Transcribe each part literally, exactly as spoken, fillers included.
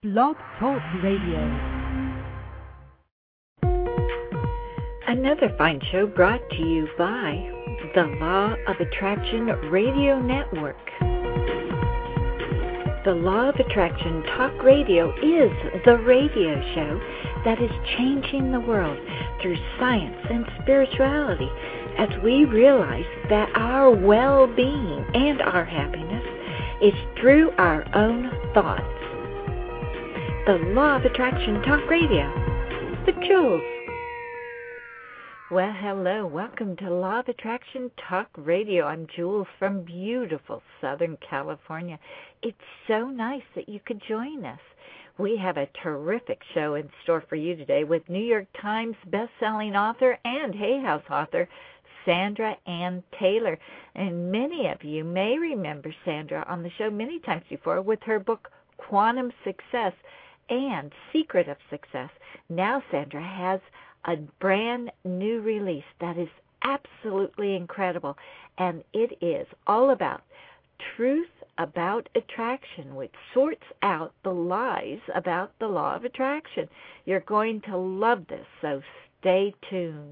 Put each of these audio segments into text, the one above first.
Blog Talk Radio. Another fine show brought to you by the Law of Attraction Radio Network. The Law of Attraction Talk Radio is the radio show that is changing the world through science and spirituality as we realize that our well-being and our happiness is through our own thoughts. The Law of Attraction Talk Radio with Jules. Well, hello. Welcome to Law of Attraction Talk Radio. I'm Jules from beautiful Southern California. It's so nice that you could join us. We have a terrific show in store for you today with New York Times best-selling author and Hay House author Sandra Anne Taylor. And many of you may remember Sandra on the show many times before with her book Quantum Success and Secret of Success. Now Sandra has a brand new release that is absolutely incredible, and it is all about truth about attraction, which sorts out the lies about the law of attraction. You're going to love this, so stay tuned.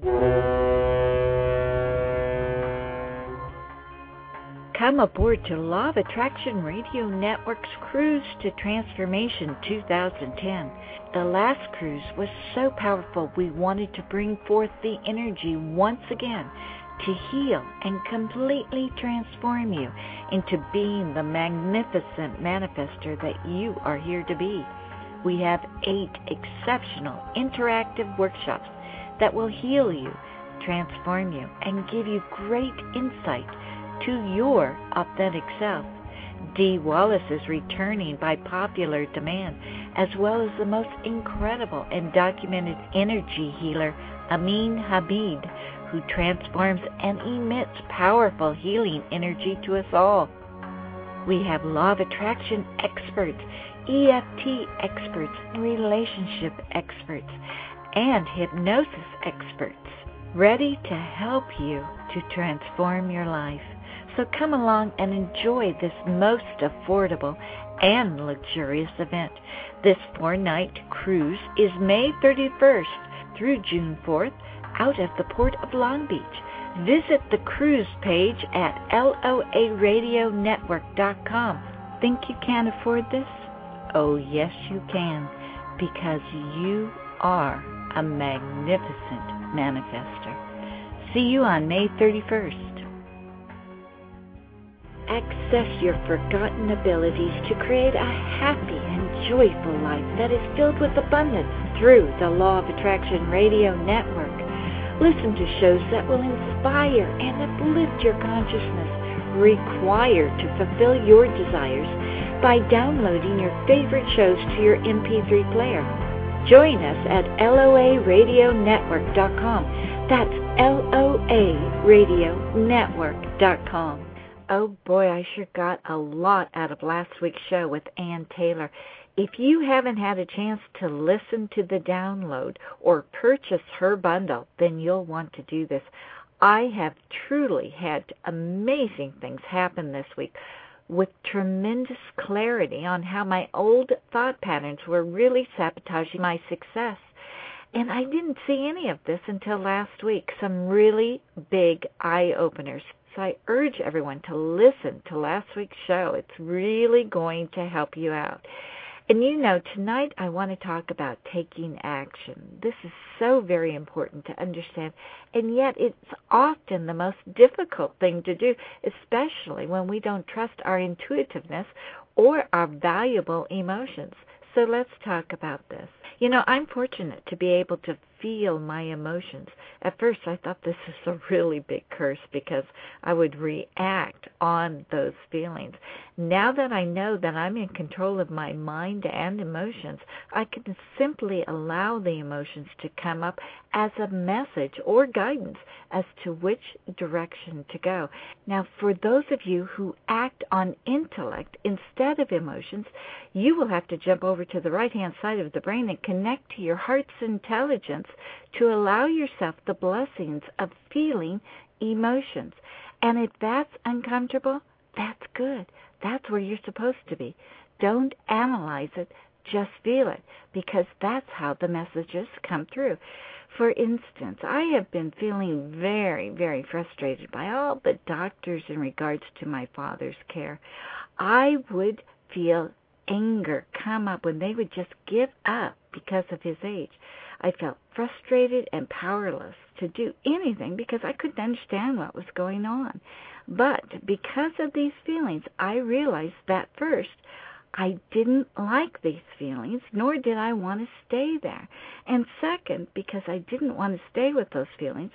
Come aboard to Law of Attraction Radio Network's Cruise to Transformation two thousand ten. The last cruise was so powerful we wanted to bring forth the energy once again to heal and completely transform you into being the magnificent manifester that you are here to be. We have eight exceptional interactive workshops that will heal you, transform you, and give you great insight to your authentic self. Dee Wallace is returning by popular demand, as well as the most incredible and documented energy healer, Amin Habib, who transforms and emits powerful healing energy to us all. We have law of attraction experts, E F T experts, relationship experts, and hypnosis experts, ready to help you to transform your life. So come along and enjoy this most affordable and luxurious event. This four-night cruise is May thirty-first through June fourth out of the Port of Long Beach. Visit the cruise page at L O A radio network dot com. Think you can't afford this? Oh, yes, you can, because you are a magnificent manifester. See you on May thirty-first. Access your forgotten abilities to create a happy and joyful life that is filled with abundance through the Law of Attraction Radio Network. Listen to shows that will inspire and uplift your consciousness, required to fulfill your desires by downloading your favorite shows to your M P three player. Join us at L O A radio network dot com. That's L O A radio network dot com. Oh boy, I sure got a lot out of last week's show with Anne Taylor. If you haven't had a chance to listen to the download or purchase her bundle, then you'll want to do this. I have truly had amazing things happen this week with tremendous clarity on how my old thought patterns were really sabotaging my success. And I didn't see any of this until last week, some really big eye-openers. So I urge everyone to listen to last week's show. It's really going to help you out. And you know, tonight I want to talk about taking action. This is so very important to understand, and yet it's often the most difficult thing to do, especially when we don't trust our intuitiveness or our valuable emotions. So let's talk about this. You know, I'm fortunate to be able to feel my emotions. At first, I thought this was a really big curse because I would react on those feelings. Now that I know that I'm in control of my mind and emotions, I can simply allow the emotions to come up as a message or guidance as to which direction to go. Now, for those of you who act on intellect instead of emotions, you will have to jump over to the right-hand side of the brain and connect to your heart's intelligence to allow yourself the blessings of feeling emotions. And if that's uncomfortable, that's good. That's where you're supposed to be. Don't analyze it. just feel it, because that's how the messages come through. For instance, I have been feeling very, very frustrated by all the doctors in regards to my father's care. I would feel anger come up when they would just give up because of his age. I felt frustrated and powerless to do anything because I couldn't understand what was going on. But because of these feelings, I realized that first, I didn't like these feelings, nor did I want to stay there. And second, because I didn't want to stay with those feelings,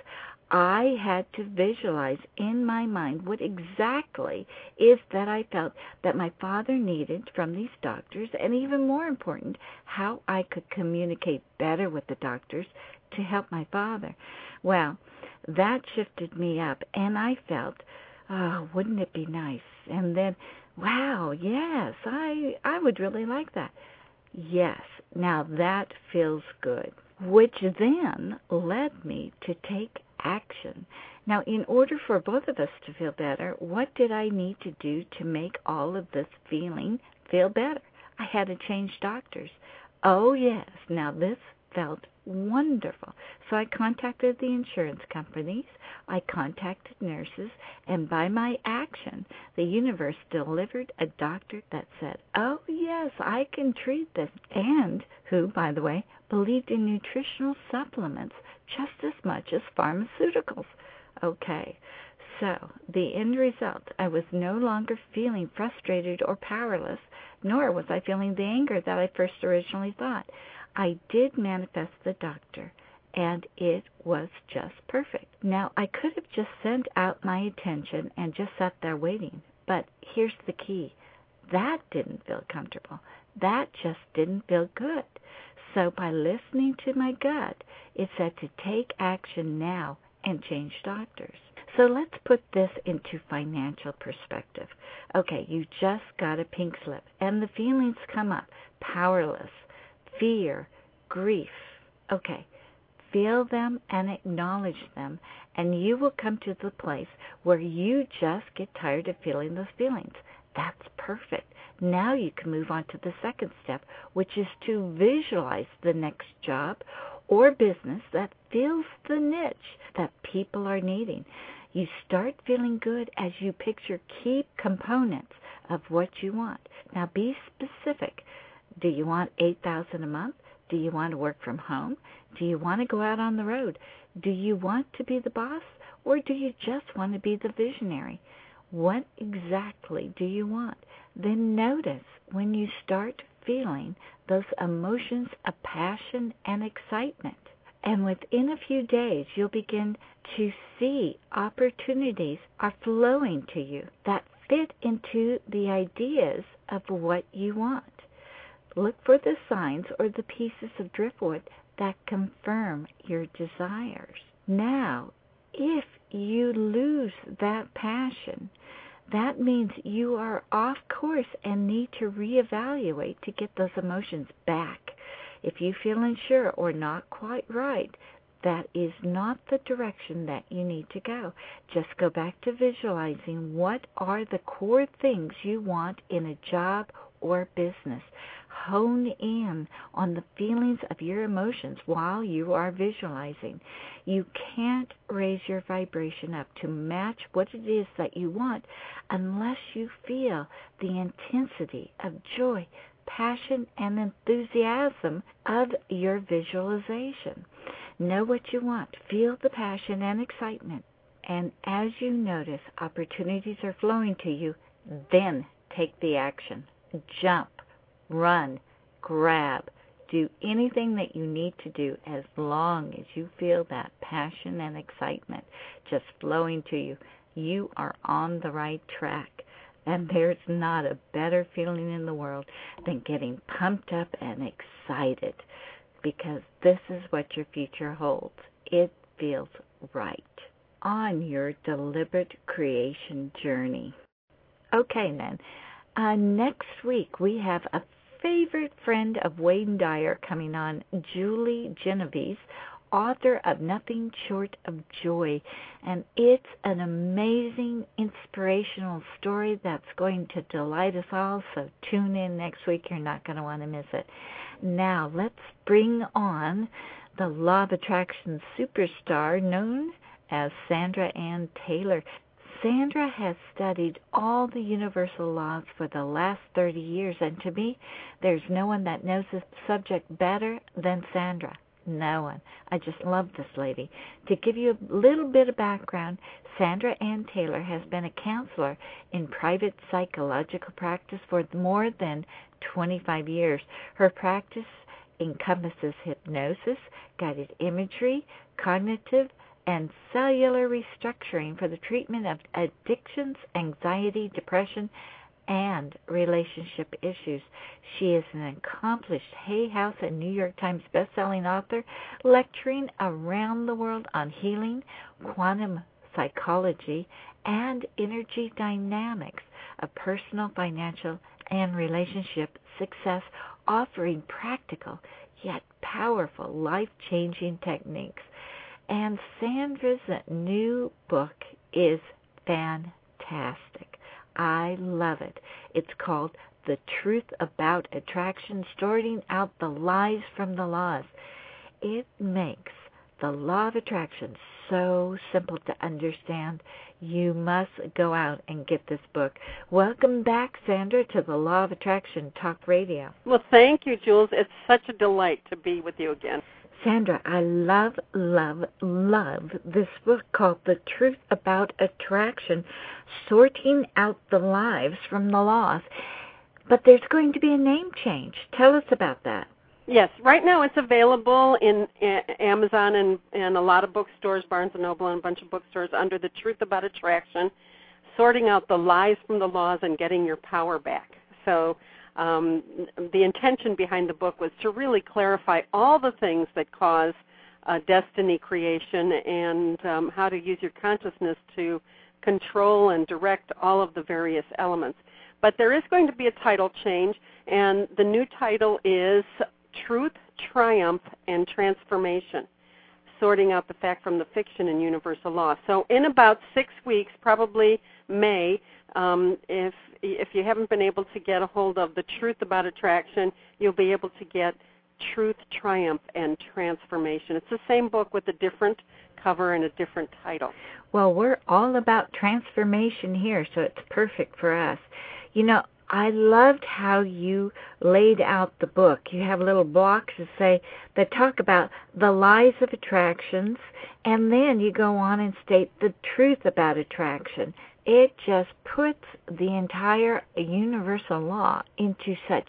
I had to visualize in my mind what exactly is that I felt that my father needed from these doctors, and even more important, how I could communicate better with the doctors to help my father. Well, that shifted me up, and I felt, oh, wouldn't it be nice? And then, wow, yes, I I would really like that. Yes, now that feels good, which then led me to take action. Now, in order for both of us to feel better, what did I need to do to make all of this feeling feel better? I had to change doctors. Oh, yes, now this felt wonderful. So I contacted the insurance companies, I contacted nurses, and by my action, the universe delivered a doctor that said, oh, yes, I can treat this, and who, by the way, believed in nutritional supplements just as much as pharmaceuticals. Okay, so the end result, I was no longer feeling frustrated or powerless, nor was I feeling the anger that I first originally thought. I did manifest the doctor, and it was just perfect. Now, I could have just sent out my attention and just sat there waiting, but here's the key. That didn't feel comfortable. That just didn't feel good. So by listening to my gut, it said to take action now and change doctors. So let's put this into financial perspective. Okay, you just got a pink slip, and the feelings come up, powerless, fear, grief. Okay, feel them and acknowledge them, and you will come to the place where you just get tired of feeling those feelings. That's perfect. Now you can move on to the second step, which is to visualize the next job or business that fills the niche that people are needing. You start feeling good as you picture key components of what you want. Now be specific. Do you want eight thousand dollars a month? Do you want to work from home? Do you want to go out on the road? Do you want to be the boss, or do you just want to be the visionary? What exactly do you want? Then notice when you start feeling those emotions of passion and excitement. And within a few days, you'll begin to see opportunities are flowing to you that fit into the ideas of what you want. Look for the signs or the pieces of driftwood that confirm your desires. Now, if you lose that passion, that means you are off course and need to reevaluate to get those emotions back. If you feel unsure or not quite right, that is not the direction that you need to go. Just go back to visualizing what are the core things you want in a job or business. Hone in on the feelings of your emotions while you are visualizing. You can't raise your vibration up to match what it is that you want unless you feel the intensity of joy, passion, and enthusiasm of your visualization. Know what you want. Feel the passion and excitement. And as you notice opportunities are flowing to you, then take the action. Jump. Run, grab, do anything that you need to do as long as you feel that passion and excitement just flowing to you. You are on the right track, and there's not a better feeling in the world than getting pumped up and excited, because this is what your future holds. It feels right on your deliberate creation journey. Okay, then. Uh, next week, we have a favorite friend of Wayne Dyer coming on, Julie Genovese, author of Nothing Short of Joy, and it's an amazing, inspirational story that's going to delight us all, so tune in next week. You're not going to want to miss it. Now, let's bring on the Law of Attraction superstar known as Sandra Ann Taylor. Sandra has studied all the universal laws for the last thirty years, and to me, there's no one that knows this subject better than Sandra. No one. I just love this lady. To give you a little bit of background, Sandra Ann Taylor has been a counselor in private psychological practice for more than twenty-five years. Her practice encompasses hypnosis, guided imagery, cognitive, and cellular restructuring for the treatment of addictions, anxiety, depression, and relationship issues. She is an accomplished Hay House and New York Times bestselling author, lecturing around the world on healing, quantum psychology, and energy dynamics of personal, financial, and relationship success, offering practical yet powerful life-changing techniques. And Sandra's new book is fantastic. I love it. It's called The Truth About Attraction, Sorting Out the Lies from the Laws. It makes the Law of Attraction so simple to understand. You must go out and get this book. Welcome back, Sandra, to the Law of Attraction Talk Radio. Well, thank you, Jules. It's such a delight to be with you again. Sandra, I love, love, love this book called The Truth About Attraction, Sorting Out the Lies from the Laws. But there's going to be a name change. Tell us about that. Yes, right now it's available in Amazon and, and a lot of bookstores, Barnes and Noble and a bunch of bookstores, under The Truth About Attraction, Sorting Out the Lies from the Laws and Getting Your Power Back. So Um, the intention behind the book was to really clarify all the things that cause uh, destiny creation and um, how to use your consciousness to control and direct all of the various elements. But there is going to be a title change, and the new title is Truth, Triumph, and Transformation, Sorting Out the Fact from the Fiction and Universal Law. So in about six weeks, probably May, um, if if you haven't been able to get a hold of The Truth About Attraction, you'll be able to get Truth, Triumph, and Transformation. It's the same book with a different cover and a different title. Well, we're all about transformation here, so it's perfect for us. You know, I loved how you laid out the book. You have little blocks that say that talk about the lies of attractions, and then you go on and state the truth about attraction. It just puts the entire universal law into such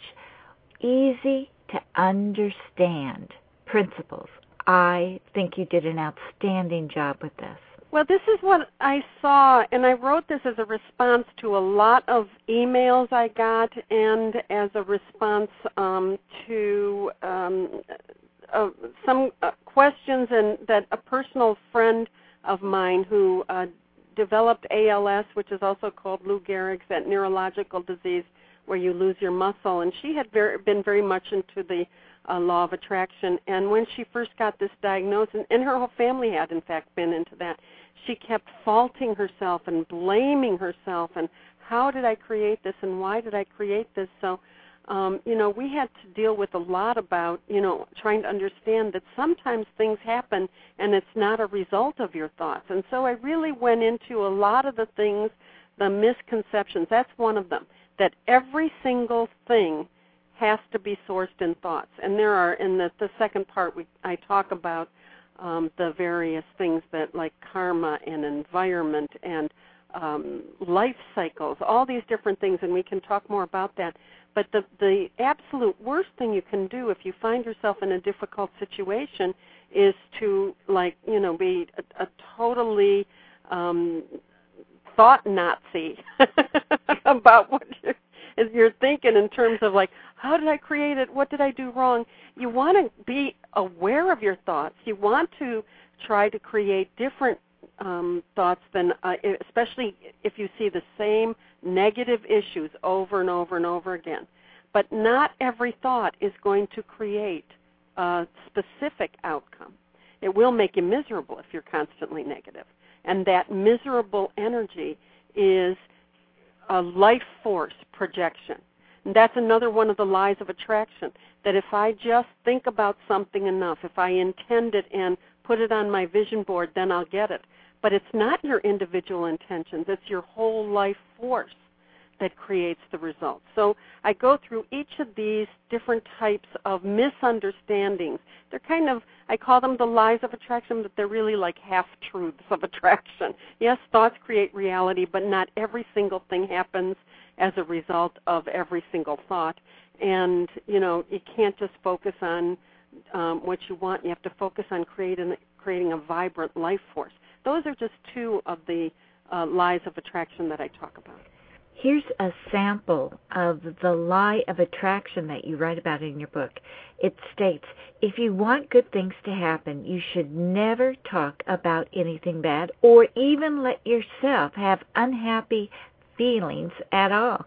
easy to understand principles. I think you did an outstanding job with this. Well, this is what I saw, and I wrote this as a response to a lot of emails I got and as a response um, to um, uh, some uh, questions and that a personal friend of mine who uh, developed A L S, which is also called Lou Gehrig's, that neurological disease where you lose your muscle, and she had very, been very much into the uh, law of attraction. And when she first got this diagnosis, and her whole family had, in fact, been into that, she kept faulting herself and blaming herself, and how did I create this, and why did I create this? So, um, you know, we had to deal with a lot about, you know, trying to understand that sometimes things happen and it's not a result of your thoughts. And so I really went into a lot of the things, the misconceptions. That's one of them, that every single thing has to be sourced in thoughts. And there are, in the, the second part, we, I talk about um, the various things that, like karma and environment and um, life cycles, all these different things, and we can talk more about that. But the, the absolute worst thing you can do if you find yourself in a difficult situation is to, like, you know, be a, a totally um, thought Nazi about what you're, you're thinking in terms of, like, how did I create it? What did I do wrong? You want to be aware of your thoughts. You want to try to create different um, thoughts than, uh, especially if you see the same negative issues over and over and over again. But not every thought is going to create a specific outcome. It will make you miserable if you're constantly negative. And that miserable energy is a life force projection. And that's another one of the lies of attraction, that if I just think about something enough, if I intend it and put it on my vision board, then I'll get it. But it's not your individual intentions. It's your whole life force that creates the results. So I go through each of these different types of misunderstandings. They're kind of, I call them the lies of attraction, but they're really like half-truths of attraction. Yes, thoughts create reality, but not every single thing happens as a result of every single thought. And, you know, you can't just focus on um, what you want. You have to focus on creating, creating a vibrant life force. Those are just two of the uh, lies of attraction that I talk about. Here's a sample of the lie of attraction that you write about in your book. It states, if you want good things to happen, you should never talk about anything bad or even let yourself have unhappy feelings at all.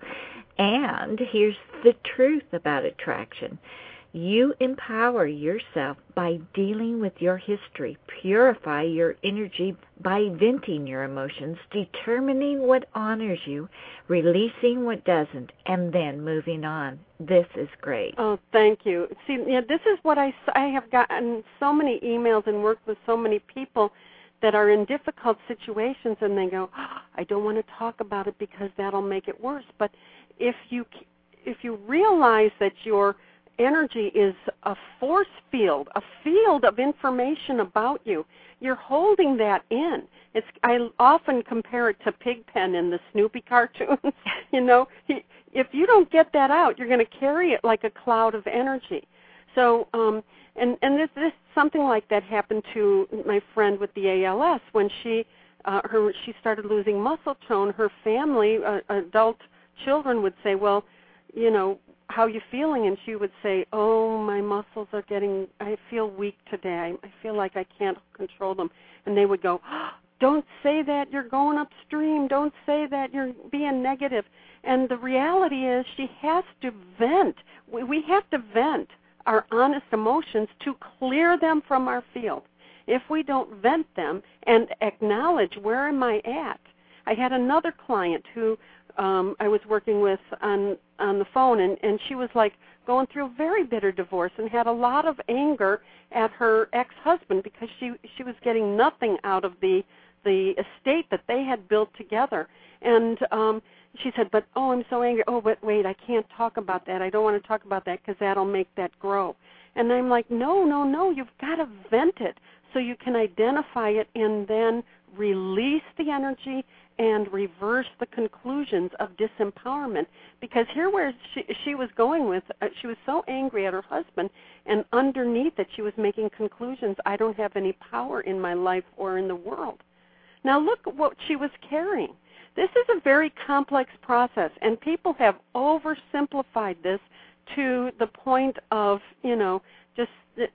And here's the truth about attraction. You empower yourself by dealing with your history, purify your energy by venting your emotions, determining what honors you, releasing what doesn't, and then moving on. This is great. Oh, thank you. See, yeah, this is what I, I have gotten so many emails and worked with so many people that are in difficult situations, and they go, oh, I don't want to talk about it because that'll make it worse. But if you if you realize that your energy is a force field, a field of information about you, you're holding that in. It's I often compare it to Pigpen in the Snoopy cartoons. You know, if you don't get that out, you're going to carry it like a cloud of energy. So, um, and and this this something like that happened to my friend with the A L S when she uh, her she started losing muscle tone. Her family, uh, adult children, would say, well, you know, how are you feeling? And she would say, oh, my muscles are getting, I feel weak today. I feel like I can't control them. And they would go, oh, don't say that, you're going upstream. Don't say that, you're being negative. And the reality is she has to vent. We, we have to vent our honest emotions to clear them from our field. If we don't vent them and acknowledge, where am I at? I had another client who um, I was working with on on the phone, and, and she was like going through a very bitter divorce and had a lot of anger at her ex-husband because she she was getting nothing out of the the estate that they had built together. And um, she said, but, oh, I'm so angry. Oh, but wait, I can't talk about that. I don't want to talk about that because that'll make that grow. And I'm like, no, no, no, you've got to vent it so you can identify it and then release the energy and reverse the conclusions of disempowerment. Because here where she, she was going with, uh, she was so angry at her husband, and underneath it she was making conclusions, I don't have any power in my life or in the world. Now look at what she was carrying. This is a very complex process, and people have oversimplified this to the point of, you know, just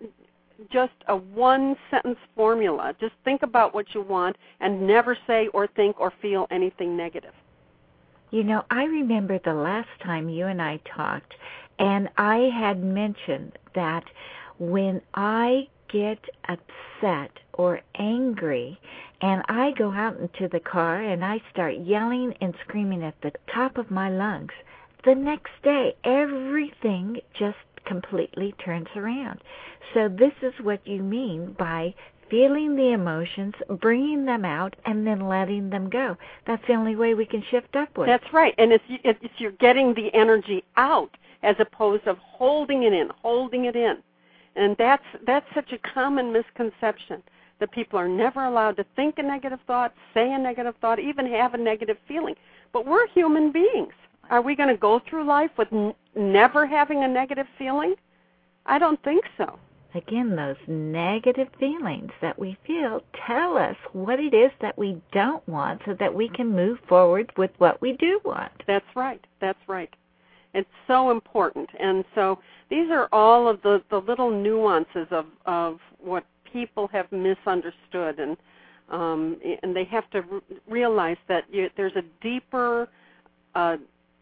just a one-sentence formula. Just think about what you want and never say or think or feel anything negative. You know, I remember the last time you and I talked, and I had mentioned that when I get upset or angry and I go out into the car and I start yelling and screaming at the top of my lungs, the next day everything just completely turns around. So this is what you mean by feeling the emotions, bringing them out, and then letting them go. That's the only way we can shift upwards. That's right, and it's, it's you're getting the energy out as opposed to holding it in, holding it in. And that's that's such a common misconception, that people are never allowed to think a negative thought, say a negative thought, even have a negative feeling. But we're human beings. Are we going to go through life with n- never having a negative feeling? I don't think so. Again, those negative feelings that we feel tell us what it is that we don't want so that we can move forward with what we do want. That's right. That's right. It's so important. And so these are all of the, the little nuances of, of what people have misunderstood. And um, and they have to re- realize that you, there's a deeper uh,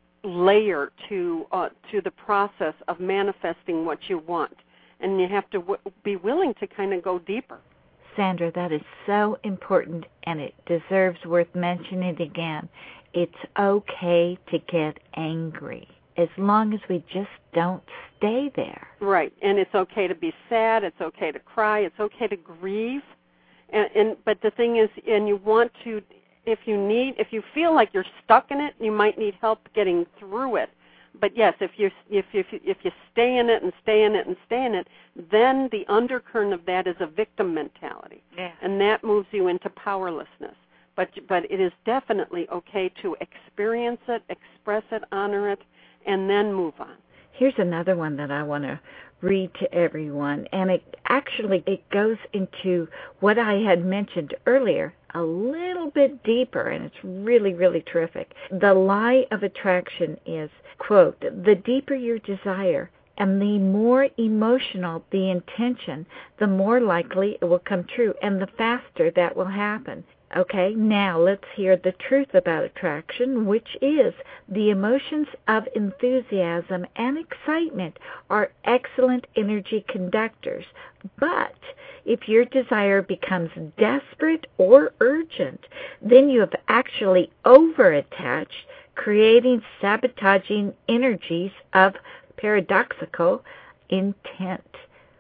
layer to uh, to the process of manifesting what you want. And you have to w- be willing to kind of go deeper. Sandra, that is so important, and it deserves worth mentioning again. It's okay to get angry as long as we just don't stay there. Right, and it's okay to be sad. It's okay to cry. It's okay to grieve. And, and but the thing is, and you want to, if you need, if you feel like you're stuck in it, you might need help getting through it. But yes, if you if if if you stay in it and stay in it and stay in it, then the undercurrent of that is a victim mentality, yeah. and that moves you into powerlessness. But but it is definitely okay to experience it, express it, honor it, and then move on. Here's another one that I want to read to everyone, and it actually it goes into what I had mentioned earlier a little bit deeper, and it's really, really terrific. The lie of attraction is, quote, the deeper your desire and the more emotional the intention, the more likely it will come true, and the faster that will happen. Okay, now let's hear the truth about attraction, which is the emotions of enthusiasm and excitement are excellent energy conductors. But if your desire becomes desperate or urgent, then you have actually over-attached, creating sabotaging energies of paradoxical intent.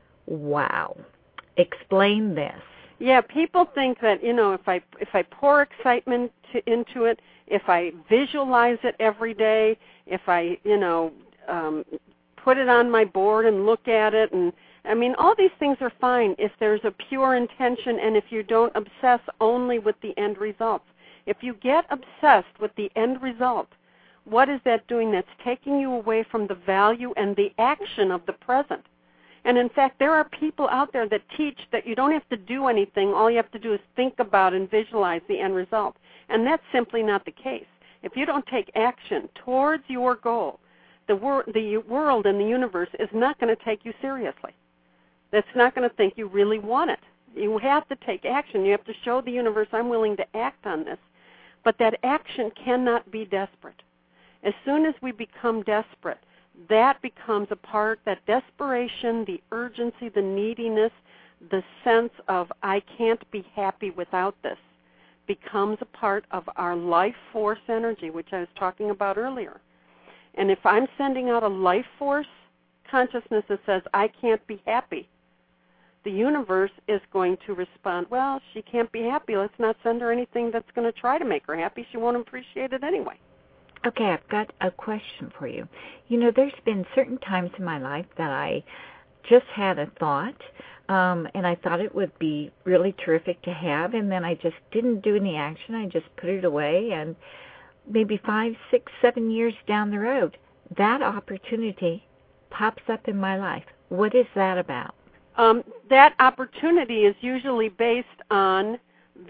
Wow. Explain this. Yeah, people think that, you know, if I if I pour excitement to, into it, if I visualize it every day, if I, you know, um, put it on my board and look at it, and I mean, all these things are fine if there's a pure intention and if you don't obsess only with the end results. If you get obsessed with the end result, what is that doing? That's taking you away from the value and the action of the present. And in fact, there are people out there that teach that you don't have to do anything. All you have to do is think about and visualize the end result. And that's simply not the case. If you don't take action towards your goal, the, wor- the world and the universe is not going to take you seriously. It's not going to think you really want it. You have to take action. You have to show the universe, I'm willing to act on this. But that action cannot be desperate. As soon as we become desperate, that becomes a part, that desperation, the urgency, the neediness, the sense of I can't be happy without this becomes a part of our life force energy, which I was talking about earlier. And if I'm sending out a life force consciousness that says I can't be happy, the universe is going to respond, well, she can't be happy. Let's not send her anything that's going to try to make her happy. She won't appreciate it anyway. Okay, I've got a question for you. You know, there's been certain times in my life that I just had a thought, um, and I thought it would be really terrific to have, and then I just didn't do any action. I just put it away, and maybe five, six, seven years down the road, that opportunity pops up in my life. What is that about? Um, that opportunity is usually based on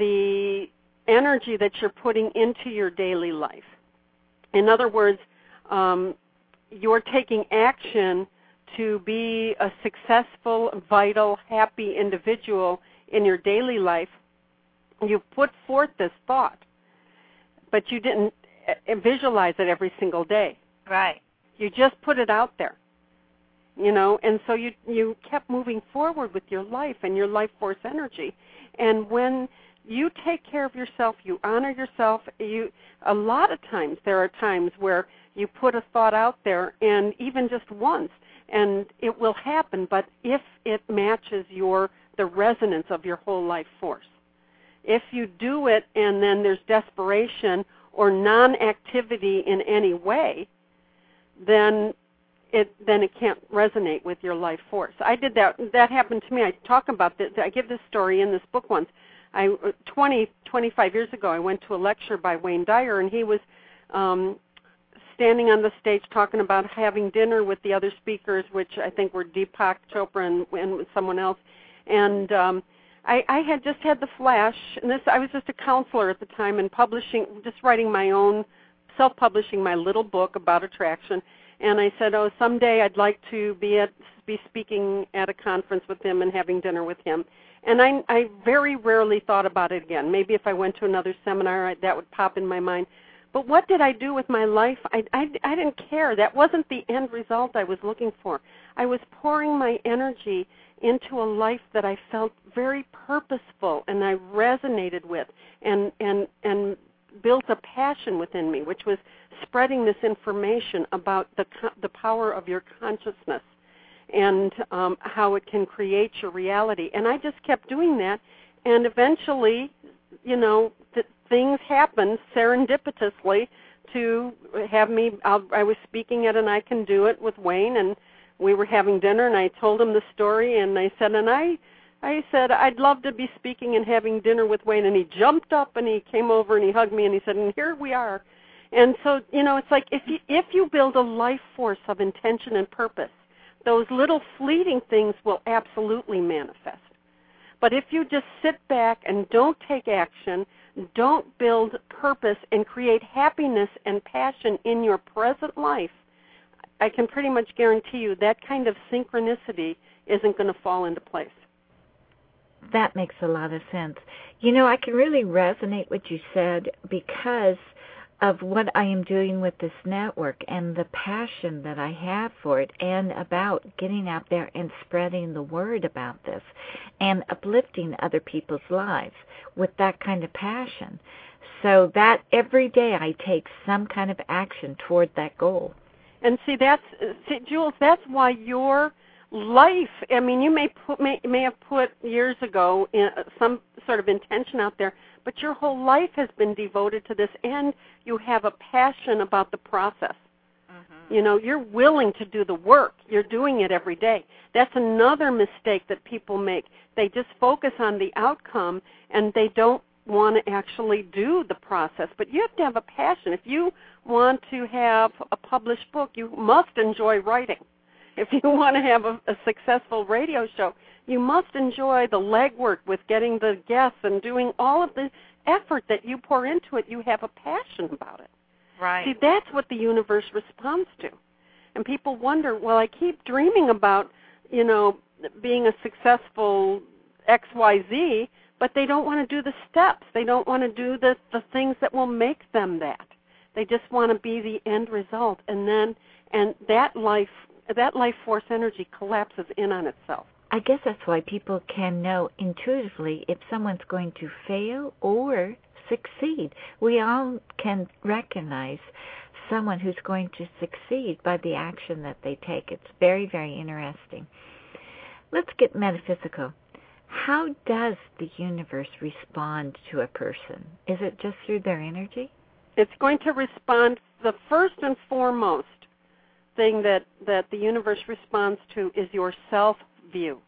the energy that you're putting into your daily life. In other words, um, you're taking action to be a successful, vital, happy individual in your daily life. You put forth this thought, but you didn't visualize it every single day. Right. You just put it out there, you know, and so you you kept moving forward with your life and your life force energy. And when you take care of yourself, you honor yourself. You a lot of times there are times where you put a thought out there, and even just once, and it will happen. But if it matches your the resonance of your whole life force, if you do it and then there's desperation or non-activity in any way, then it then it can't resonate with your life force. I did that. That happened to me. I talk about this. I give this story in this book once. I twenty, twenty-five years ago, I went to a lecture by Wayne Dyer, and he was um, standing on the stage talking about having dinner with the other speakers, which I think were Deepak Chopra and, and someone else. And um, I, I had just had the flash, and this I was just a counselor at the time and publishing, just writing my own, self-publishing my little book about attraction. And I said, oh, someday I'd like to be at be speaking at a conference with him and having dinner with him. And I, I very rarely thought about it again. Maybe if I went to another seminar, I, that would pop in my mind. But what did I do with my life? I, I, I didn't care. That wasn't the end result I was looking for. I was pouring my energy into a life that I felt very purposeful and I resonated with and, and, and built a passion within me, which was spreading this information about the, the power of your consciousness and um, how it can create your reality. And I just kept doing that, and eventually, you know, th- things happened serendipitously to have me, I'll, I was speaking at an I Can Do It with Wayne, and we were having dinner, and I told him the story, and I said, and I I said, I'd love to be speaking and having dinner with Wayne, and he jumped up, and he came over, and he hugged me, and he said, and here we are. And so, you know, it's like if you, if you build a life force of intention and purpose, those little fleeting things will absolutely manifest. But if you just sit back and don't take action, don't build purpose and create happiness and passion in your present life, I can pretty much guarantee you that kind of synchronicity isn't going to fall into place. That makes a lot of sense. You know, I can really resonate what you said because of what I am doing with this network and the passion that I have for it and about getting out there and spreading the word about this and uplifting other people's lives with that kind of passion. So that every day I take some kind of action toward that goal. And see, that's, see, Jules, that's why your life, I mean, you may put may, may have put years ago in some sort of intention out there, but your whole life has been devoted to this, and you have a passion about the process. Mm-hmm. You know, you're willing to do the work. You're doing it every day. That's another mistake that people make. They just focus on the outcome, and they don't want to actually do the process. But you have to have a passion. If you want to have a published book, you must enjoy writing. If you want to have a, a successful radio show, you must enjoy the legwork with getting the guests and doing all of the effort that you pour into it. You have a passion about it. Right. See, that's what the universe responds to. And people wonder, well, I keep dreaming about, you know, being a successful X Y Z, but they don't want to do the steps. They don't want to do the, the things that will make them that. They just want to be the end result. And then, and that life that life force energy collapses in on itself. I guess that's why people can know intuitively if someone's going to fail or succeed. We all can recognize someone who's going to succeed by the action that they take. It's very, very interesting. Let's get metaphysical. How does the universe respond to a person? Is it just through their energy? It's going to respond, the first and foremost thing that, that the universe responds to is your self-view.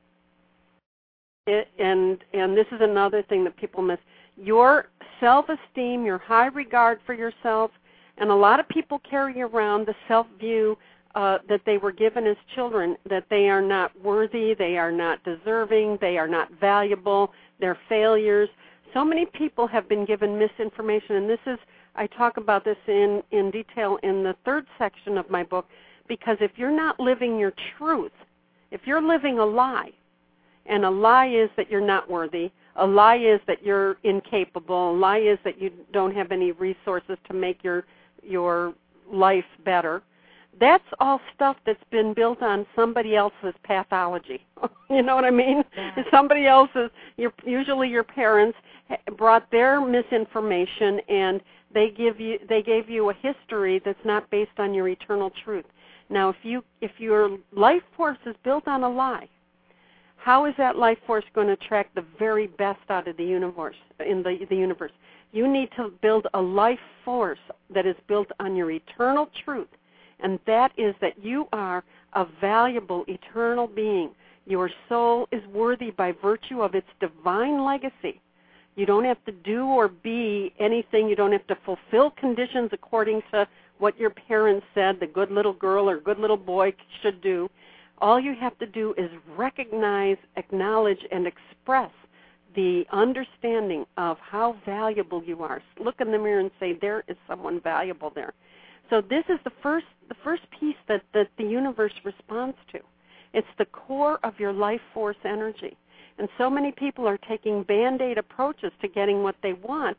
It, and and this is another thing that people miss. Your self-esteem, your high regard for yourself, and a lot of people carry around the self-view uh, that they were given as children, that they are not worthy, they are not deserving, they are not valuable, they're failures. So many people have been given misinformation, and this is, I talk about this in, in detail in the third section of my book, because if you're not living your truth, if you're living a lie, and a lie is that you're not worthy, a lie is that you're incapable, a lie is that you don't have any resources to make your your life better, that's all stuff that's been built on somebody else's pathology. You know what I mean? Yeah. Somebody else's, your, usually your parents brought their misinformation, and they give you they gave you a history that's not based on your eternal truth. Now, if you if your life force is built on a lie, how is that life force going to attract the very best out of the universe? In the the universe, you need to build a life force that is built on your eternal truth, and that is that you are a valuable eternal being. Your soul is worthy by virtue of its divine legacy. You don't have to do or be anything. You don't have to fulfill conditions according to what your parents said the good little girl or good little boy should do. All you have to do is recognize, acknowledge, and express the understanding of how valuable you are. Look in the mirror and say, there is someone valuable there. So this is the first the first piece that, that the universe responds to. It's the core of your life force energy. And so many people are taking Band-Aid approaches to getting what they want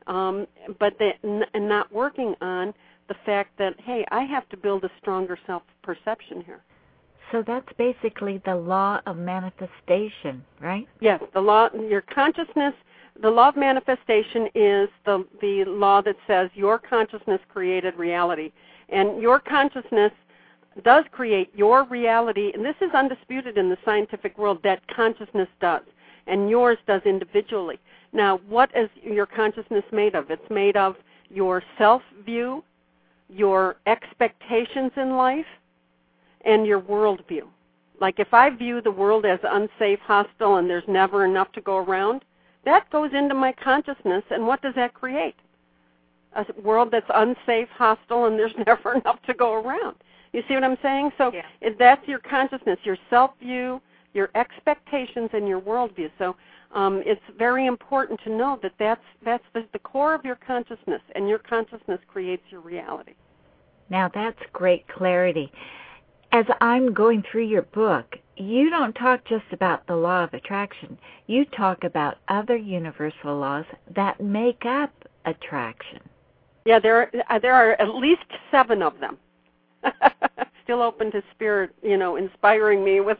um, but they, and not working on the fact that, hey, I have to build a stronger self-perception here. So that's basically the law of manifestation, right? Yes, the law, your consciousness, the law of manifestation is the the law that says your consciousness created reality. And your consciousness does create your reality, and this is undisputed in the scientific world, that consciousness does, and yours does individually. Now, what is your consciousness made of? It's made of your self-view, your expectations in life, and your worldview. Like if I view the world as unsafe, hostile, and there's never enough to go around, that goes into my consciousness, and what does that create? A world that's unsafe, hostile, and there's never enough to go around. You see what I'm saying? So yeah. if that's your consciousness, your self-view, your expectations, and your worldview. So um, it's very important to know that that's, that's the, the core of your consciousness, and your consciousness creates your reality. Now that's great clarity. As I'm going through your book, you don't talk just about the law of attraction. You talk about other universal laws that make up attraction. Yeah, there are, there are at least seven of them. Still open to spirit, you know, inspiring me with,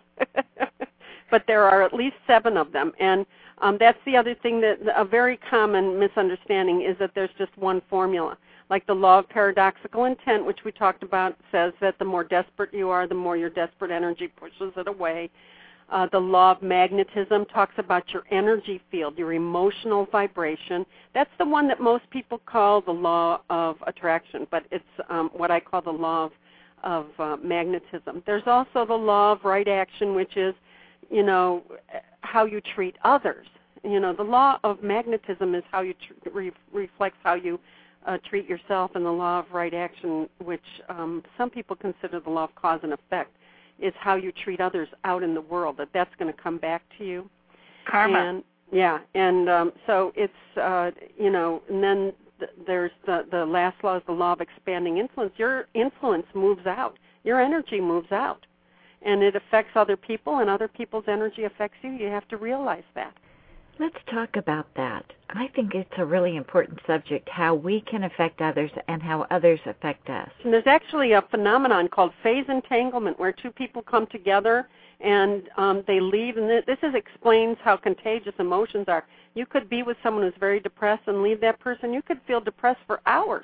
but there are at least seven of them. And um, that's the other thing, that a very common misunderstanding is that there's just one formula. Like the law of paradoxical intent, which we talked about, says that the more desperate you are, the more your desperate energy pushes it away. Uh, the law of magnetism talks about your energy field, your emotional vibration. That's the one that most people call the law of attraction, but it's um, what I call the law of, of uh, magnetism. There's also the law of right action, which is, you know, how you treat others. You know, the law of magnetism is how you tr- re- reflects how you Uh, treat yourself, and the law of right action, which um, some people consider the law of cause and effect, is how you treat others out in the world, that that's going to come back to you. Karma. And, yeah, and um, so it's, uh, you know, and then th- there's the, the last law is the law of expanding influence. Your influence moves out. Your energy moves out. And it affects other people, and other people's energy affects you. You have to realize that. Let's talk about that. I think it's a really important subject, how we can affect others and how others affect us. And there's actually a phenomenon called phase entanglement, where two people come together and um, they leave, and this is explains how contagious emotions are. You could be with someone who's very depressed and leave that person. You could feel depressed for hours.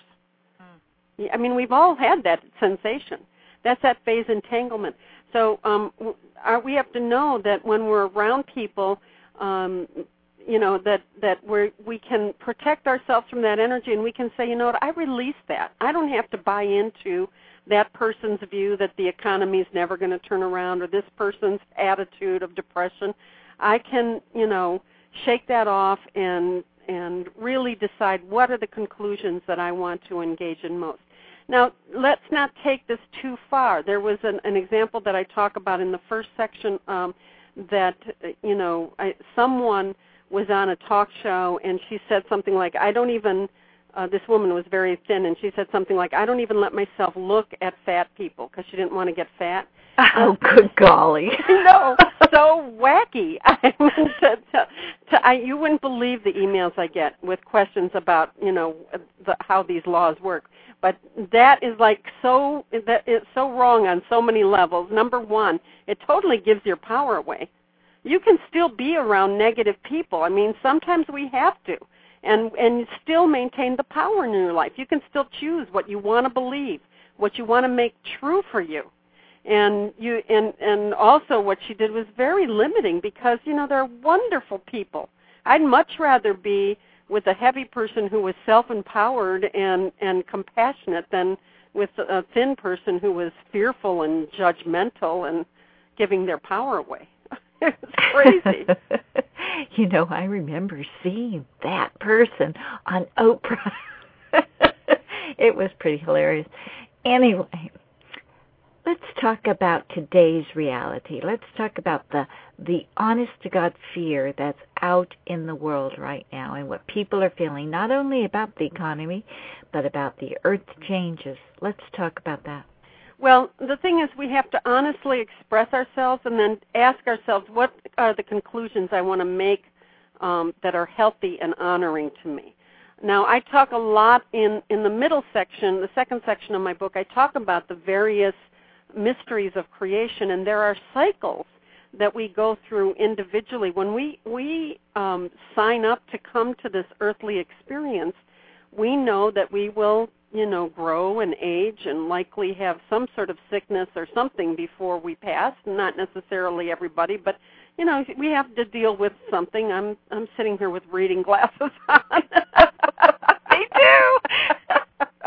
Mm. I mean, we've all had that sensation. That's that phase entanglement. So um, we have to know that when we're around people, um, you know, that, that we're, we can protect ourselves from that energy, and we can say, you know what, I release that. I don't have to buy into that person's view that the economy is never going to turn around, or this person's attitude of depression. I can, you know, shake that off and and really decide what are the conclusions that I want to engage in most. Now, let's not take this too far. There was an, an example that I talk about in the first section um, that, you know, I, someone was on a talk show, and she said something like, I don't even, uh, this woman was very thin, and she said something like, I don't even let myself look at fat people, because she didn't want to get fat. Oh, good golly. No, so wacky. I mean, to, to, to, I, you wouldn't believe the emails I get with questions about, you know, the, how these laws work. But that is like so, that it's so wrong on so many levels. Number one, it totally gives your power away. You can still be around negative people. I mean, sometimes we have to, and and still maintain the power in your life. You can still choose what you want to believe, what you want to make true for you. And you and, and also what she did was very limiting, because, you know, they're wonderful people. I'd much rather be with a heavy person who was self-empowered and, and compassionate than with a thin person who was fearful and judgmental and giving their power away. It's crazy. You know, I remember seeing that person on Oprah. It was pretty hilarious. Anyway, let's talk about today's reality. Let's talk about the the honest-to-God fear that's out in the world right now, and what people are feeling, not only about the economy, but about the earth changes. Let's talk about that. Well, the thing is, we have to honestly express ourselves and then ask ourselves, what are the conclusions I want to make um, that are healthy and honoring to me? Now, I talk a lot in, in the middle section, the second section of my book, I talk about the various mysteries of creation, and there are cycles that we go through individually. When we, we um, sign up to come to this earthly experience, we know that we will, you know, grow and age and likely have some sort of sickness or something before we pass. Not necessarily everybody, but, you know, we have to deal with something. I'm I'm sitting here with reading glasses on. Me too.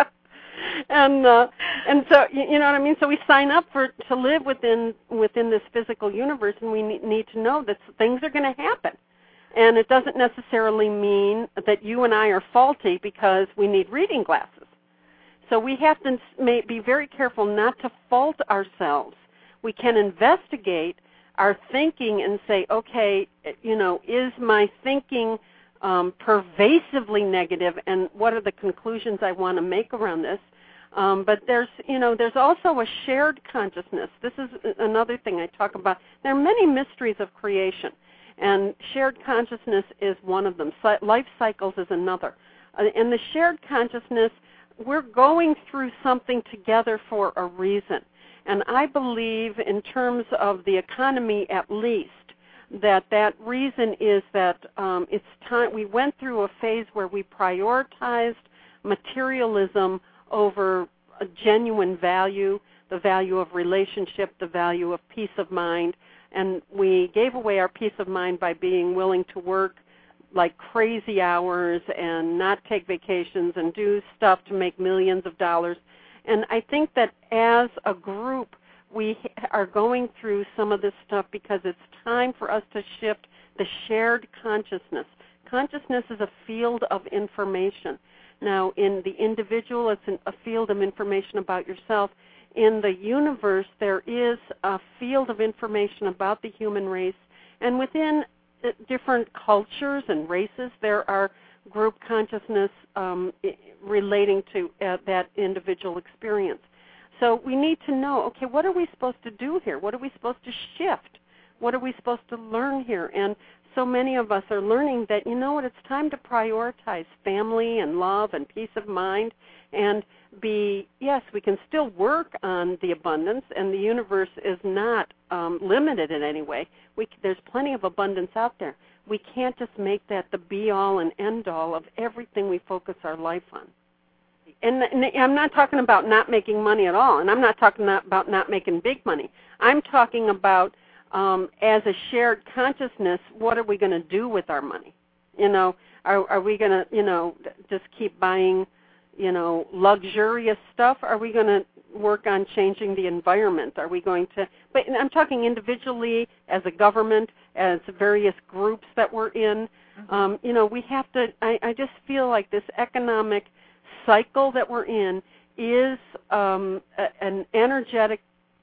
and uh, and so you, you know what I mean. So we sign up for to live within within this physical universe, and we need to know that things are going to happen. And it doesn't necessarily mean that you and I are faulty because we need reading glasses. So we have to be very careful not to fault ourselves. We can investigate our thinking and say, okay, you know, is my thinking um, pervasively negative, and what are the conclusions I want to make around this? Um, but there's, you know, there's also a shared consciousness. This is another thing I talk about. There are many mysteries of creation, and shared consciousness is one of them. Life cycles is another. Uh, and the shared consciousness, we're going through something together for a reason. And I believe, in terms of the economy at least, that that reason is that um, it's time. We went through a phase where we prioritized materialism over a genuine value, the value of relationship, the value of peace of mind, and we gave away our peace of mind by being willing to work like crazy hours and not take vacations and do stuff to make millions of dollars. And I think that as a group, we are going through some of this stuff because it's time for us to shift the shared consciousness. Consciousness is a field of information. Now, in the individual, it's a field of information about yourself. In the universe, there is a field of information about the human race. And within different cultures and races, there are group consciousness um, relating to uh, that individual experience. So we need to know, okay, what are we supposed to do here? What are we supposed to shift? What are we supposed to learn here? And so many of us are learning that, you know what, it's time to prioritize family and love and peace of mind and be, yes, we can still work on the abundance, and the universe is not um, limited in any way. We, there's plenty of abundance out there. We can't just make that the be-all and end-all of everything we focus our life on. And, and I'm not talking about not making money at all, and I'm not talking about not making big money. I'm talking about um, as a shared consciousness, what are we going to do with our money? You know, are, are we going to, you know, just keep buying, you know, luxurious stuff? Are we going to work on changing the environment? Are we going to, but I'm talking individually, as a government, as various groups that we're in. Mm-hmm. Um, you know, we have to, I, I just feel like this economic cycle that we're in is um, a, an energetic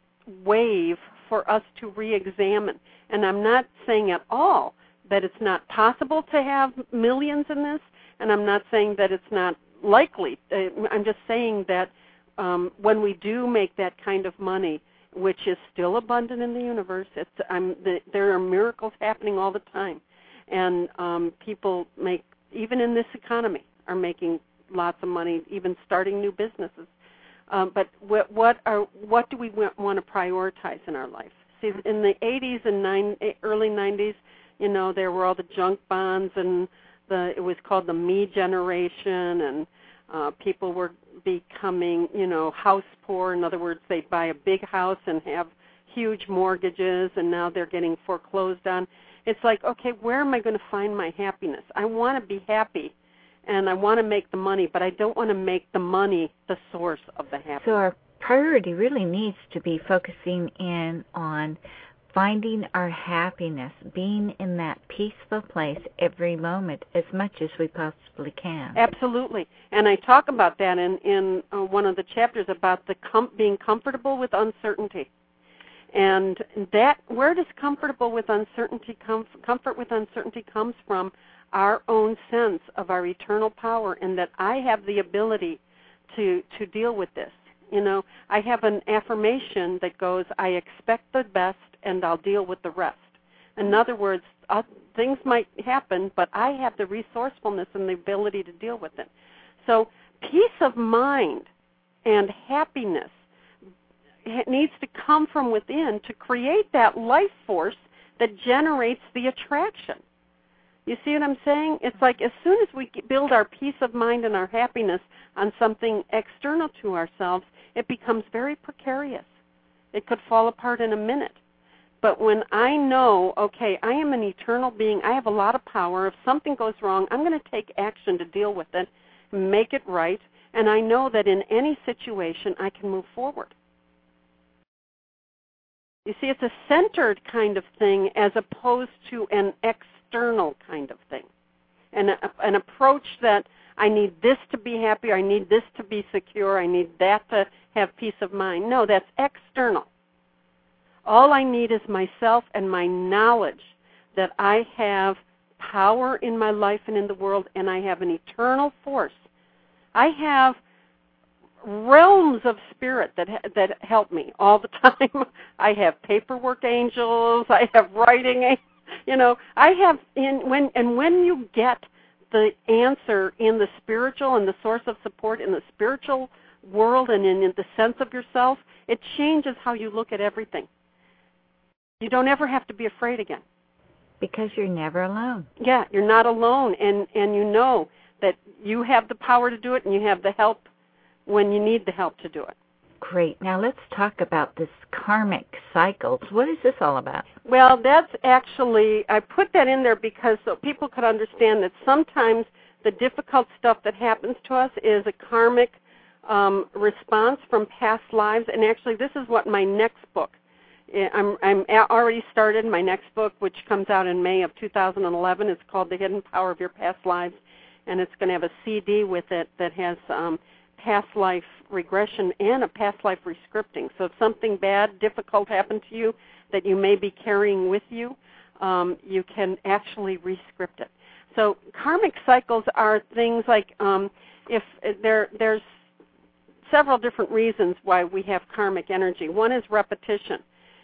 wave for us to re-examine. And I'm not saying at all that it's not possible to have millions in this, and I'm not saying that it's not likely. I'm just saying that um, when we do make that kind of money, which is still abundant in the universe, it's, I'm, the, there are miracles happening all the time. And um, people make, even in this economy, are making lots of money, even starting new businesses. Um, but what, what are what do we want to prioritize in our life? See, in the eighties and nine, early nineties, you know, there were all the junk bonds, and the it was called the me generation, and uh, people were becoming, you know, house poor. In other words, they'd buy a big house and have huge mortgages, and now they're getting foreclosed on. It's like, okay, where am I going to find my happiness? I want to be happy, and I want to make the money, but I don't want to make the money the source of the happiness. So our priority really needs to be focusing in on finding our happiness, being in that peaceful place every moment as much as we possibly can. Absolutely. And I talk about that in, in uh, one of the chapters about the com- being comfortable with uncertainty. And that, where does comfortable with uncertainty come, comfort with uncertainty comes from? Our own sense of our eternal power, and that I have the ability to to deal with this. You know, I have an affirmation that goes, I expect the best and I'll deal with the rest. In other words, uh, things might happen, but I have the resourcefulness and the ability to deal with it. So peace of mind and happiness it needs to come from within to create that life force that generates the attraction. You see what I'm saying? It's like as soon as we build our peace of mind and our happiness on something external to ourselves, it becomes very precarious. It could fall apart in a minute. But when I know, okay, I am an eternal being, I have a lot of power. If something goes wrong, I'm going to take action to deal with it, make it right, and I know that in any situation I can move forward. You see, it's a centered kind of thing as opposed to an external kind of thing. And a, an approach that I need this to be happy, I need this to be secure, I need that to have peace of mind. No, that's external. All I need is myself and my knowledge that I have power in my life and in the world, and I have an eternal force. I have realms of spirit that that help me all the time. I have paperwork angels. I have writing angels. You know, I have in when and when you get the answer in the spiritual and the source of support in the spiritual world and in, in the sense of yourself, it changes how you look at everything. You don't ever have to be afraid again. Because you're never alone. Yeah, you're not alone, and, and you know that you have the power to do it and you have the help when you need the help to do it. Great. Now let's talk about this karmic cycles. What is this all about? Well, that's actually, I put that in there because so people could understand that sometimes the difficult stuff that happens to us is a karmic um, response from past lives, and actually this is what my next book, I'm, I'm already started my next book, which comes out in May of two thousand eleven. It's called The Hidden Power of Your Past Lives, and it's going to have a C D with it that has um, past life regression and a past life rescripting. So if something bad, difficult happened to you that you may be carrying with you, um, you can actually rescript it. So karmic cycles are things like um, if there there's several different reasons why we have karmic energy. One is repetition.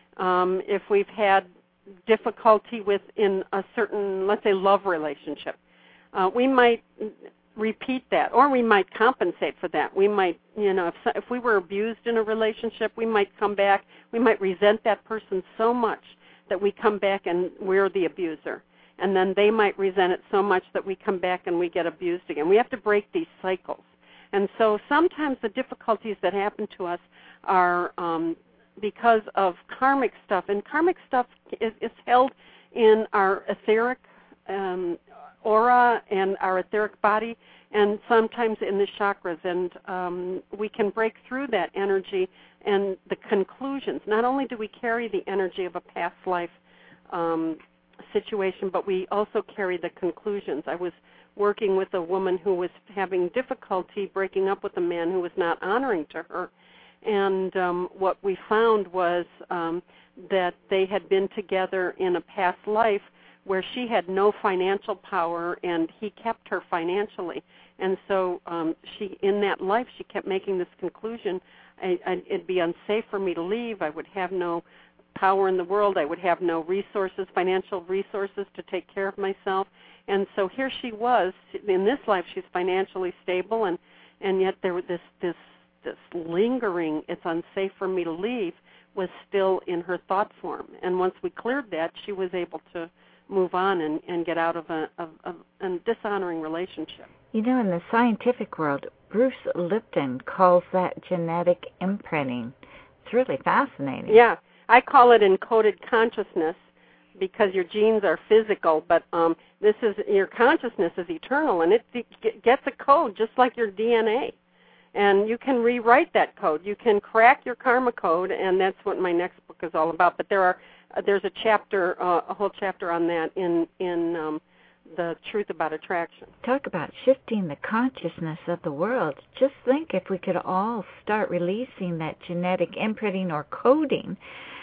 Um, if we've had difficulty with in a certain, let's say, love relationship, uh, we might repeat that, or we might compensate for that. We might, you know, if, if we were abused in a relationship, we might come back, we might resent that person so much that we come back and we're the abuser. And then they might resent it so much that we come back and we get abused again. We have to break these cycles. And so sometimes the difficulties that happen to us are um, because of karmic stuff. And karmic stuff is, is held in our etheric um, aura and our etheric body, and sometimes in the chakras. And um, we can break through that energy and the conclusions. Not only do we carry the energy of a past life um, situation, but we also carry the conclusions. I was working with a woman who was having difficulty breaking up with a man who was not honoring to her. And um, what we found was um, that they had been together in a past life where she had no financial power and he kept her financially. And so um, she, in that life, she kept making this conclusion, I, I, it'd be unsafe for me to leave. I would have no power in the world. I would have no resources, financial resources to take care of myself. And so here she was. In this life, she's financially stable, and, and yet there was this, this this lingering, it's unsafe for me to leave, was still in her thought form. And once we cleared that, she was able to move on and, and get out of a, of, of a dishonoring relationship. You know, in the scientific world, Bruce Lipton calls that genetic imprinting. It's really fascinating. Yeah, I call it encoded consciousness because your genes are physical, but um, this is your consciousness is eternal, and it, it gets a code just like your D N A. And you can rewrite that code. You can crack your karma code, and that's what my next book is all about. But there are uh, there's a chapter, uh, a whole chapter on that in in um, the Truth About Attraction. Talk about shifting the consciousness of the world. Just think if we could all start releasing that genetic imprinting or coding,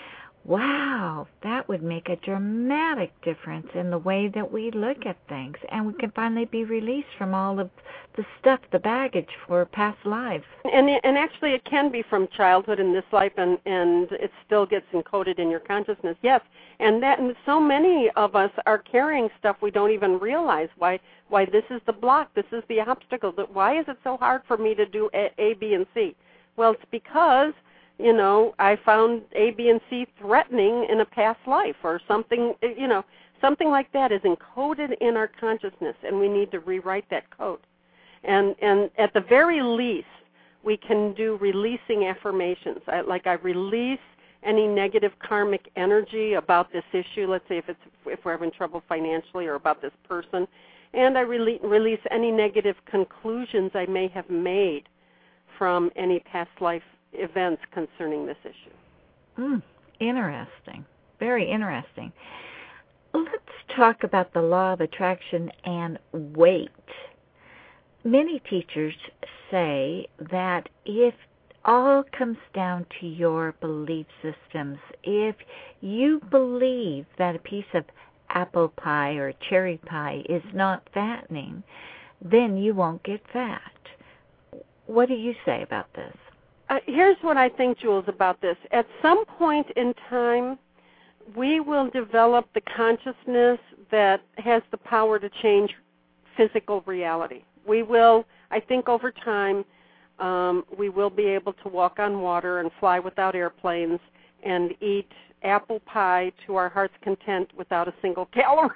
wow, that would make a dramatic difference in the way that we look at things, and we can finally be released from all of the stuff, the baggage for past lives. And and actually it can be from childhood in this life, and, and it still gets encoded in your consciousness, yes. And that and so many of us are carrying stuff we don't even realize why why this is the block, this is the obstacle, that why is it so hard for me to do A, A B, and C? Well, it's because you know, I found A, B, and C threatening in a past life or something, you know, something like that is encoded in our consciousness, and we need to rewrite that code. And and at the very least, we can do releasing affirmations. I, like I release any negative karmic energy about this issue, let's say if it's if we're having trouble financially or about this person, and I rele- release any negative conclusions I may have made from any past life events concerning this issue. Mm, interesting. Very interesting. Let's talk about the law of attraction and weight. Many teachers say that if all comes down to your belief systems, if you believe that a piece of apple pie or cherry pie is not fattening, then you won't get fat. What do you say about this? Uh, here's what I think, Jules, about this. At some point in time, we will develop the consciousness that has the power to change physical reality. We will, I think over time, um, we will be able to walk on water and fly without airplanes and eat apple pie to our heart's content without a single calorie.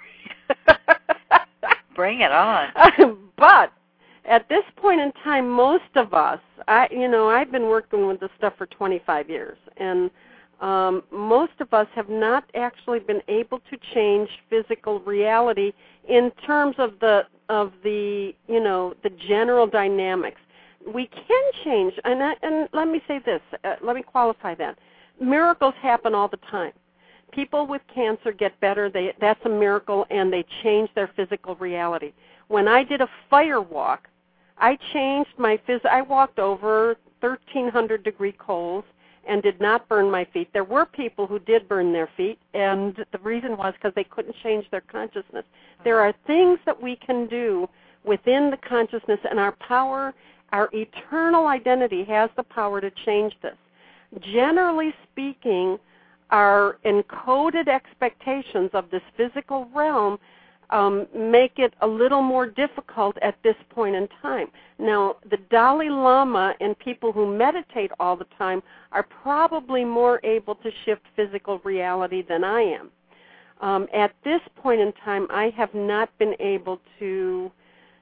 Bring it on. But at this point in time, most of us, I, you know, I've been working with this stuff for twenty-five years, and um, most of us have not actually been able to change physical reality in terms of the of the you know the general dynamics. We can change, and I, and let me say this. Uh, let me qualify that. Miracles happen all the time. People with cancer get better. They, that's a miracle, and they change their physical reality. When I did a fire walk, I changed my phys. I walked over thirteen hundred degree coals and did not burn my feet. There were people who did burn their feet, and the reason was because they couldn't change their consciousness. There are things that we can do within the consciousness, and our power, our eternal identity has the power to change this. Generally speaking, our encoded expectations of this physical realm Um, make it a little more difficult at this point in time. Now, the Dalai Lama and people who meditate all the time are probably more able to shift physical reality than I am. Um, at this point in time, I have not been able to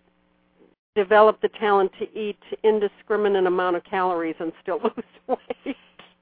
develop the talent to eat indiscriminate amount of calories and still lose weight.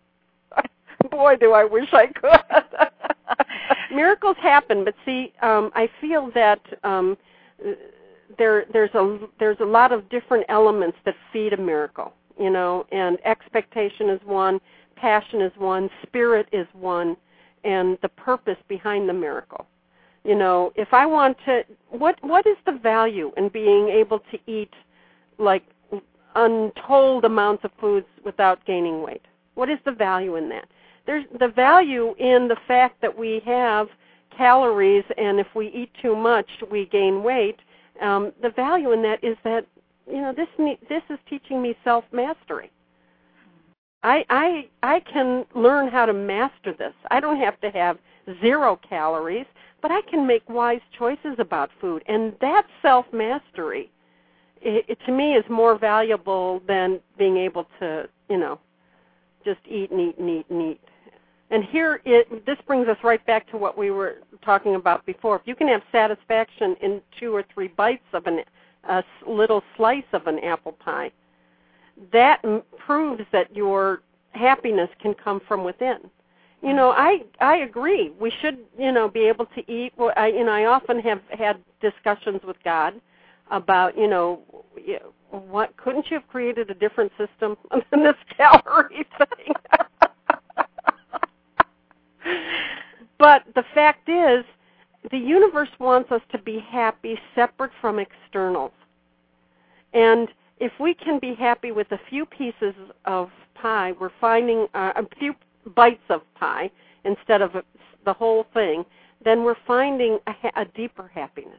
Boy, do I wish I could. Miracles happen, but see, um, I feel that um, there there's a there's a lot of different elements that feed a miracle, you know, and expectation is one, passion is one, spirit is one, and the purpose behind the miracle. You know, if I want to, what what is the value in being able to eat like untold amounts of foods without gaining weight? What is the value in that? There's the value in the fact that we have calories, and if we eat too much, we gain weight. Um, the value in that is that, you know, this this is teaching me self-mastery. I, I, I can learn how to master this. I don't have to have zero calories, but I can make wise choices about food, and that self-mastery, it, it, to me, is more valuable than being able to, you know, just eat and eat and eat and eat. And here, it, this brings us right back to what we were talking about before. If you can have satisfaction in two or three bites of an, a little slice of an apple pie, that m- proves that your happiness can come from within. You know, I I agree. We should, you know, be able to eat. Well, I, you know, I often have had discussions with God about, you know, what couldn't you have created a different system than this calorie thing? But the fact is, the universe wants us to be happy separate from externals. And if we can be happy with a few pieces of pie, we're finding uh, a few bites of pie, instead of the whole thing, then we're finding a, ha- a deeper happiness.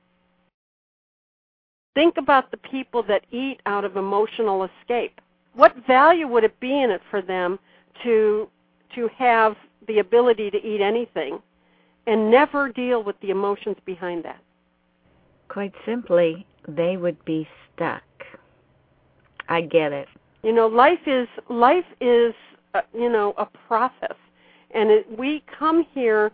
Think about the people that eat out of emotional escape. What value would it be in it for them to to have the ability to eat anything and never deal with the emotions behind that? Quite simply, they would be stuck. I get it. You know, life is life is uh, you know a process, and it, we come here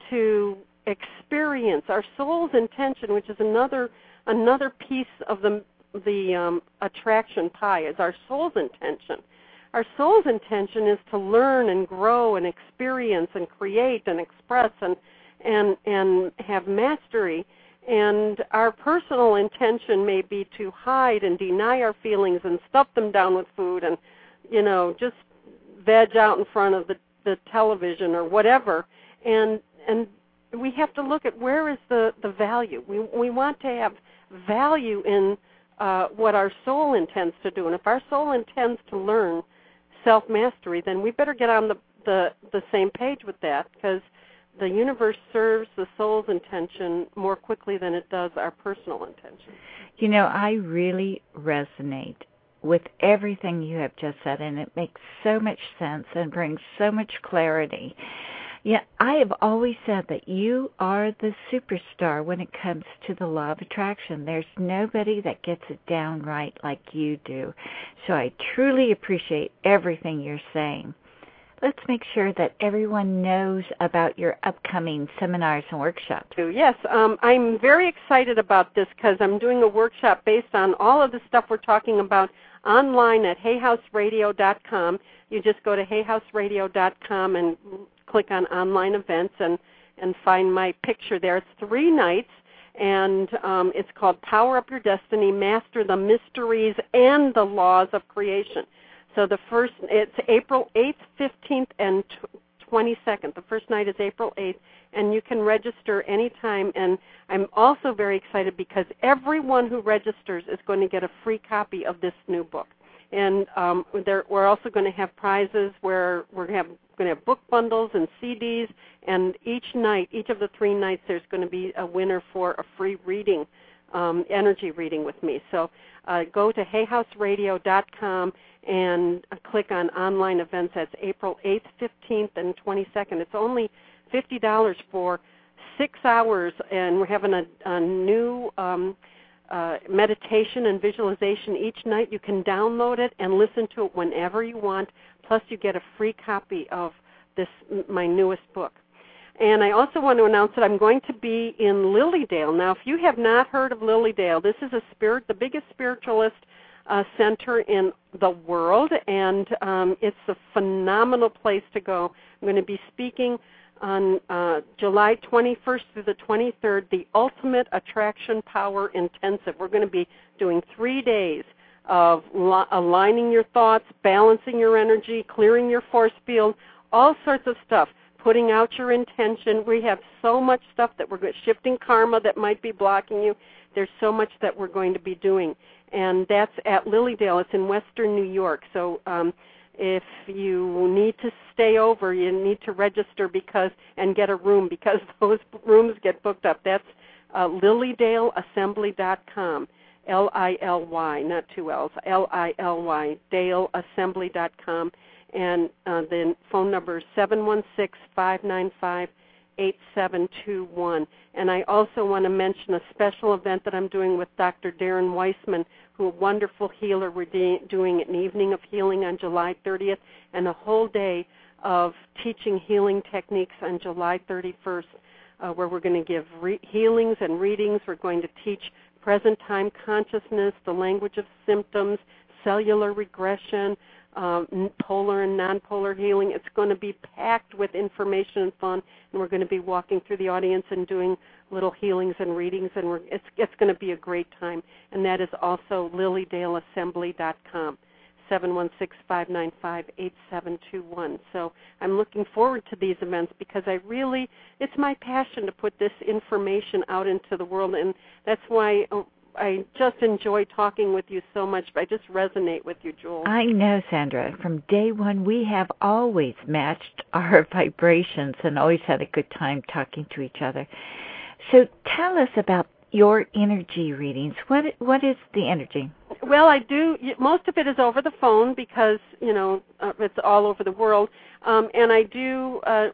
to experience our soul's intention, which is another another piece of the the um, attraction pie. Is our soul's intention. Our soul's intention is to learn and grow and experience and create and express and and and have mastery. And our personal intention may be to hide and deny our feelings and stuff them down with food and, you know, just veg out in front of the, the television or whatever. And and we have to look at where is the, the value. We we want to have value in uh, what our soul intends to do. And if our soul intends to learn self-mastery, then we better get on the, the, the same page with that, because the universe serves the soul's intention more quickly than it does our personal intention. You know, I really resonate with everything you have just said, and it makes so much sense and brings so much clarity. Yeah, I have always said that you are the superstar when it comes to the law of attraction. There's nobody that gets it down right like you do. So I truly appreciate everything you're saying. Let's make sure that everyone knows about your upcoming seminars and workshops. Yes, um, I'm very excited about this because I'm doing a workshop based on all of the stuff we're talking about online at hay house radio dot com. You just go to hay house radio dot com and click on online events and, and find my picture there. It's three nights, and um, it's called Power Up Your Destiny, Master the Mysteries and the Laws of Creation. So the first, it's April eighth, fifteenth, and twenty-second. The first night is April eighth, and you can register anytime. And I'm also very excited because everyone who registers is going to get a free copy of this new book. And um, there, we're also going to have prizes where we're going to have book bundles and C Ds, and each night, each of the three nights, there's going to be a winner for a free reading, um, energy reading with me. So uh, go to hay house radio dot com and click on online events. That's April eighth, fifteenth, and twenty-second. It's only fifty dollars for six hours, and we're having a, a new um, uh, meditation and visualization each night. You can download it and listen to it whenever you want, plus you get a free copy of this, my newest book. And I also want to announce that I'm going to be in Lilydale. Now, if you have not heard of Lilydale, this is a spirit, the biggest spiritualist Uh, center in the world, and um, it's a phenomenal place to go. I'm going to be speaking on uh, July twenty-first through the twenty-third, the Ultimate Attraction Power Intensive. We're going to be doing three days of li- aligning your thoughts, balancing your energy, clearing your force field, all sorts of stuff, putting out your intention. We have so much stuff that we're going, shifting karma that might be blocking you. There's so much that we're going to be doing. And that's at Lilydale. It's in Western New York. So um, if you need to stay over, you need to register because and get a room because those rooms get booked up. That's uh, lilydale assembly dot com, L I L Y, not two L's, L I L Y, dale assembly dot com. And uh, the phone number is seven one six, five nine five, eight seven two one. And I also want to mention a special event that I'm doing with Doctor Darren Weissman, who is a wonderful healer. We're de- doing an evening of healing on July thirtieth and a whole day of teaching healing techniques on July thirty-first, uh, where we're going to give re- healings and readings. We're going to teach present time consciousness, the language of symptoms, cellular regression, Um, polar and non-polar healing. It's going to be packed with information and fun, and we're going to be walking through the audience and doing little healings and readings, and we're, it's, it's going to be a great time. And that is also lilydale assembly dot com, seven one six, five nine five, eight seven two one. So I'm looking forward to these events because I really, it's my passion to put this information out into the world, and that's why I just enjoy talking with you so much. I just resonate with you, Jules. I know, Sandra. From day one, we have always matched our vibrations and always had a good time talking to each other. So tell us about your energy readings. What What is the energy? Well, I do. Most of it is over the phone because, you know, uh, it's all over the world. Um, and I do, uh,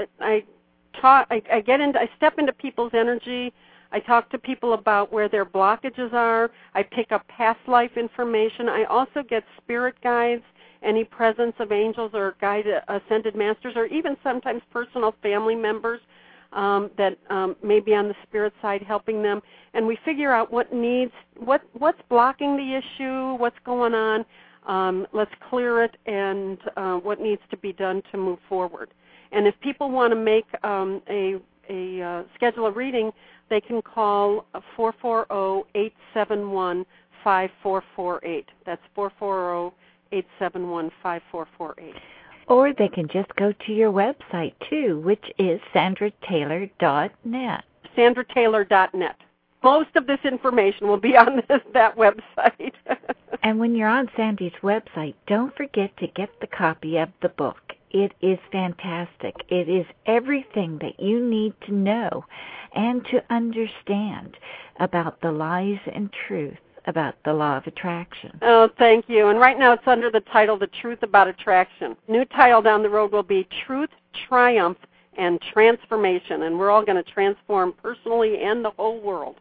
I talk, I, I get into, I step into people's energy. I talk to people about where their blockages are. I pick up past life information. I also get spirit guides, any presence of angels or guided ascended masters, or even sometimes personal family members um, that um, may be on the spirit side helping them. And we figure out what needs, what what's blocking the issue, what's going on. Um, let's clear it, and uh, what needs to be done to move forward. And if people want to make um, a a uh, schedule a reading, they can call four four zero, eight seven one, five four four eight. That's four four zero, eight seven one, five four four eight. Or they can just go to your website, too, which is sandra taylor dot net. sandra taylor dot net. Most of this information will be on this, that website. And when you're on Sandy's website, don't forget to get the copy of the book. It is fantastic. It is everything that you need to know and to understand about the lies and truth about the law of attraction. Oh, thank you. And right now it's under the title, The Truth About Attraction. New title down the road will be Truth, Triumph, and Transformation. And we're all going to transform personally and the whole world.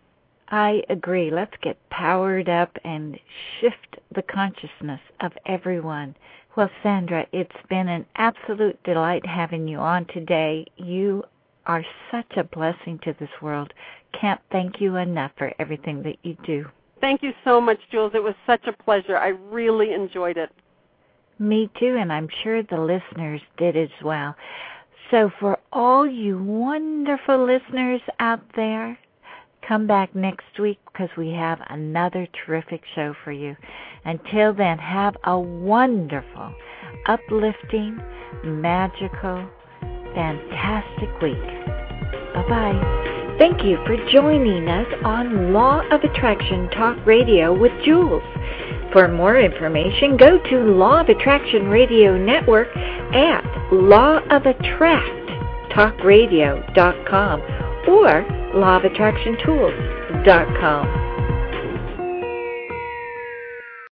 I agree. Let's get powered up and shift the consciousness of everyone. Well, Sandra, it's been an absolute delight having you on today. You are such a blessing to this world. Can't thank you enough for everything that you do. Thank you so much, Jules. It was such a pleasure. I really enjoyed it. Me too, and I'm sure the listeners did as well. So for all you wonderful listeners out there, come back next week because we have another terrific show for you. Until then, have a wonderful, uplifting, magical, fantastic week. Bye-bye. Thank you for joining us on Law of Attraction Talk Radio with Jules. For more information, go to Law of Attraction Radio Network at law of attract talk radio dot com or law of attraction tools dot com.